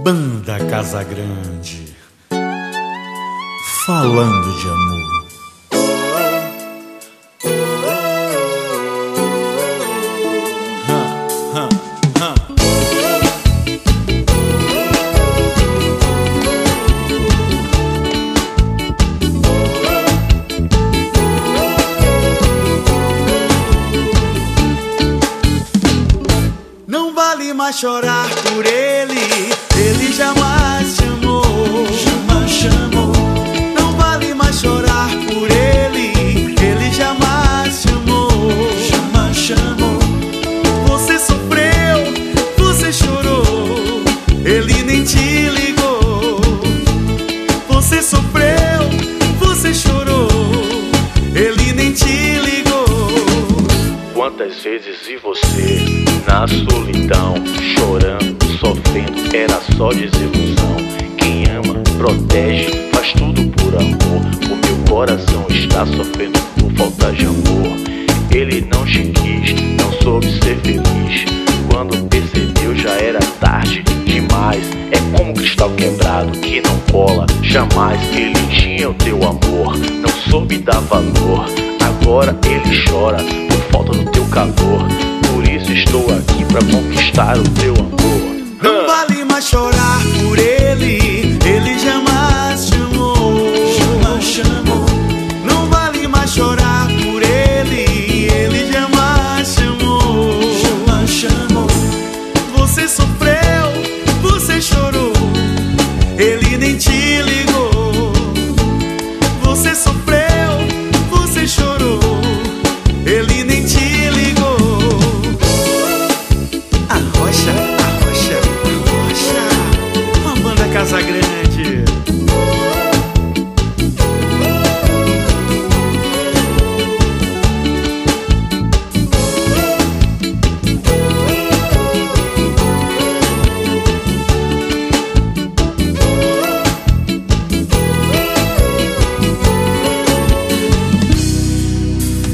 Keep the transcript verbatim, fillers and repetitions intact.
Banda Casagrande, falando de amor. Não vale mais chorar por ele, ele jamais te amou, jamais te amou. Não vale mais chorar por ele, ele jamais te amou, jamais te amou. Você sofreu, você chorou, ele nem te ligou. Você sofreu, você chorou, ele nem te ligou. Quantas vezes vi você na solidão, chorando, sofrendo, era só desilusão. Quem ama, protege, faz tudo por amor. O meu coração está sofrendo por falta de amor. Ele não te quis, não soube ser feliz. Quando percebeu já era tarde demais. É como um cristal quebrado que não cola jamais. Ele tinha o teu amor, não soube dar valor. Agora ele chora por falta do teu calor. Por isso estou aqui pra conquistar o teu amor. Não vale mais chorar por ele, ele jamais te amou, jamais te amou. Não vale mais chorar por ele, ele jamais te amou, jamais te amou. Você só